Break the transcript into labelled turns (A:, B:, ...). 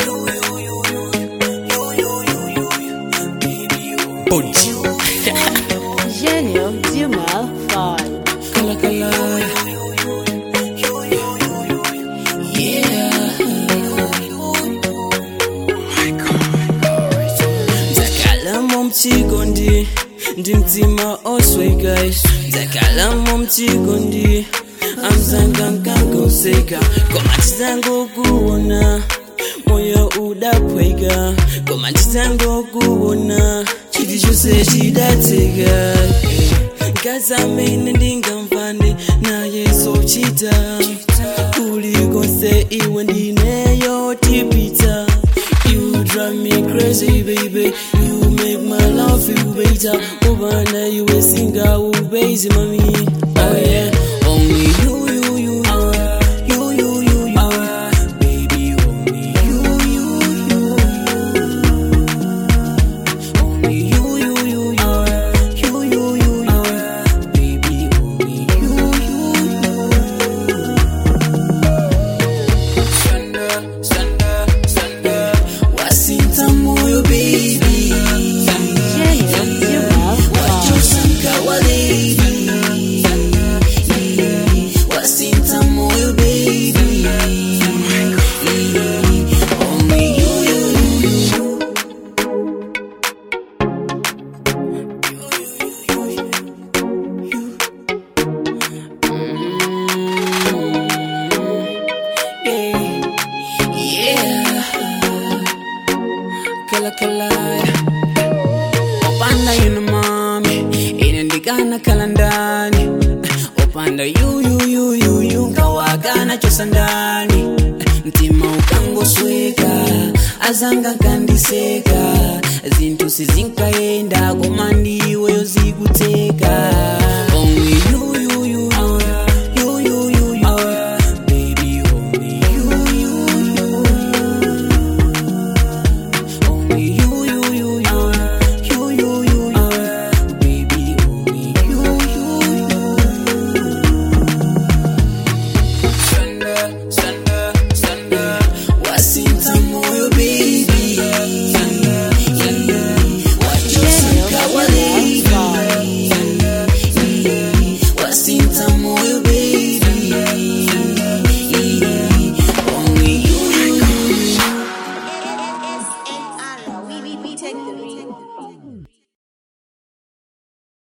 A: Gênio de uma fala.
B: Kala kala. Yeah. Zakala momchikondi, ndimtima osweka. Zakala momchikondi, amzanga nkangoseka. Komachizango kuona, moyo udapweka. Komachizango kuona, chiti chose chidateka. Kazamene ndingamfane naye sochita. Kulikonse iwe ndineyo tipita. You drive me crazy, baby. You make my love feel better. Ubana you a singer, baby, mommy. Oh yeah, only you. Baby, only you. Only you. Baby, only you. Sanda. Wasinta moyo, baby.
A: Gênio de uma fala.
B: Wachosanka wa lady. Wasinta moyo, baby. Only you. Yeah. Kala. Opanda yuna mami, inandikana kalandani. Opanda you, kawagana chosandani. Mtima ukangosweka, azanga kandiseka. Zintu sizinkaenda, komandi weyo zikuteka.